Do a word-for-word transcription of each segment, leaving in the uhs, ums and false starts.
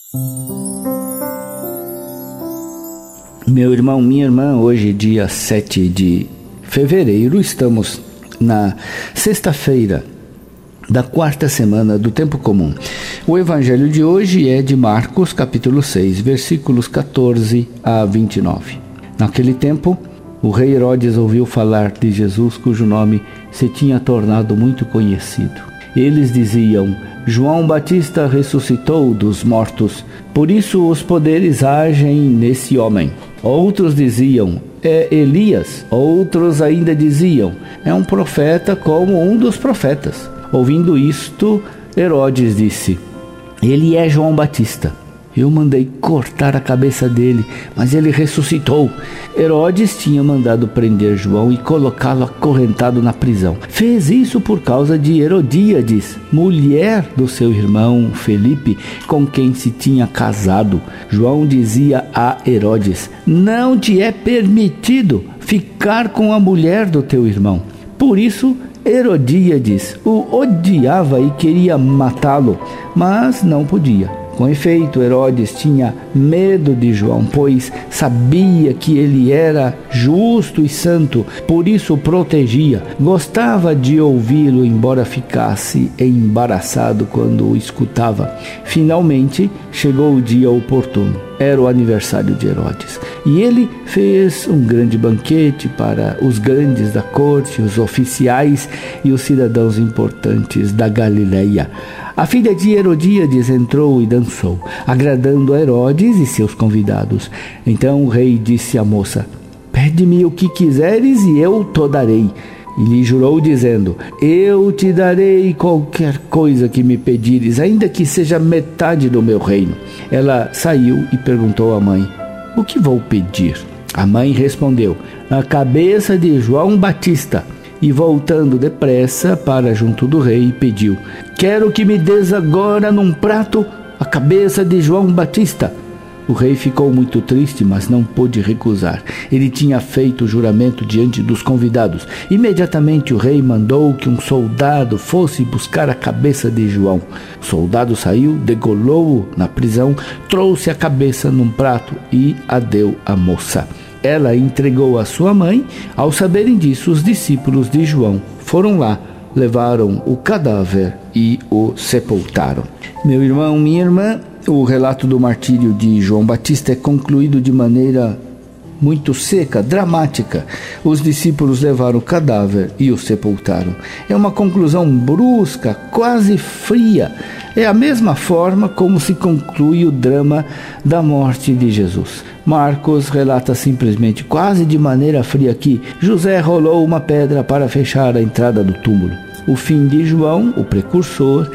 Meu irmão, minha irmã, hoje, dia sete de fevereiro, estamos na sexta-feira da quarta semana do tempo comum. O evangelho de hoje é de Marcos, capítulo seis, versículos catorze a vinte e nove. Naquele tempo, o rei Herodes ouviu falar de Jesus, cujo nome se tinha tornado muito conhecido. Eles diziam: João Batista ressuscitou dos mortos, por isso os poderes agem nesse homem. Outros diziam: é Elias. Outros ainda diziam: é um profeta como um dos profetas. Ouvindo isto, Herodes disse: ele é João Batista. Eu mandei cortar a cabeça dele, mas ele ressuscitou. Herodes tinha mandado prender João e colocá-lo acorrentado na prisão. Fez isso por causa de Herodíades, mulher do seu irmão Felipe, com quem se tinha casado. João dizia a Herodes: não te é permitido ficar com a mulher do teu irmão. Por isso, Herodíades o odiava e queria matá-lo, mas não podia. Com efeito, Herodes tinha medo de João, pois sabia que ele era justo e santo, por isso o protegia. Gostava de ouvi-lo, embora ficasse embaraçado quando o escutava. Finalmente, chegou o dia oportuno. Era o aniversário de Herodes. E ele fez um grande banquete para os grandes da corte, os oficiais e os cidadãos importantes da Galileia. A filha de Herodíades entrou e dançou, agradando a Herodes e seus convidados. Então o rei disse à moça: pede-me o que quiseres e eu te darei. E lhe jurou dizendo: eu te darei qualquer coisa que me pedires, ainda que seja metade do meu reino. Ela saiu e perguntou à mãe: o que vou pedir? A mãe respondeu: a cabeça de João Batista. E voltando depressa para junto do rei, pediu: quero que me des agora num prato a cabeça de João Batista. O rei ficou muito triste, mas não pôde recusar. Ele tinha feito o juramento diante dos convidados. Imediatamente o rei mandou que um soldado fosse buscar a cabeça de João. O soldado saiu, degolou-o na prisão, trouxe a cabeça num prato e a deu à moça. Ela entregou a sua mãe. Ao saberem disso, os discípulos de João foram lá, levaram o cadáver e o sepultaram. Meu irmão, minha irmã, o relato do martírio de João Batista é concluído de maneira muito seca, dramática. Os discípulos levaram o cadáver e o sepultaram. É uma conclusão brusca, quase fria. É a mesma forma como se conclui o drama da morte de Jesus. Marcos relata simplesmente, quase de maneira fria, que José rolou uma pedra para fechar a entrada do túmulo. O fim de João, o precursor,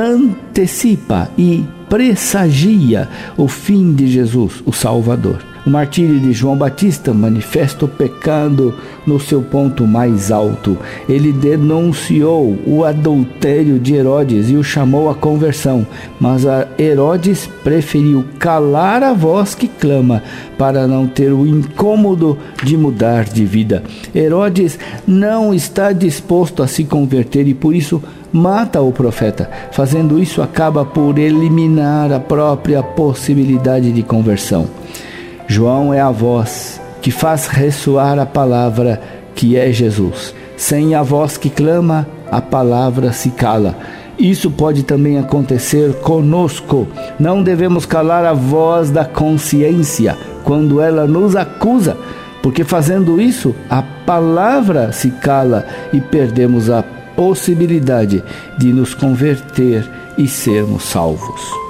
antecipa e pressagia o fim de Jesus, o Salvador. O martírio de João Batista manifesta o pecado no seu ponto mais alto. Ele denunciou o adultério de Herodes e o chamou à conversão, mas a Herodes preferiu calar a voz que clama para não ter o incômodo de mudar de vida. Herodes não está disposto a se converter e por isso mata o profeta. Fazendo isso, acaba por eliminar a própria possibilidade de conversão. João é a voz que faz ressoar a palavra que é Jesus. Sem a voz que clama, a palavra se cala. Isso pode também acontecer conosco. Não devemos calar a voz da consciência quando ela nos acusa, porque fazendo isso, a palavra se cala e perdemos a possibilidade de nos converter e sermos salvos.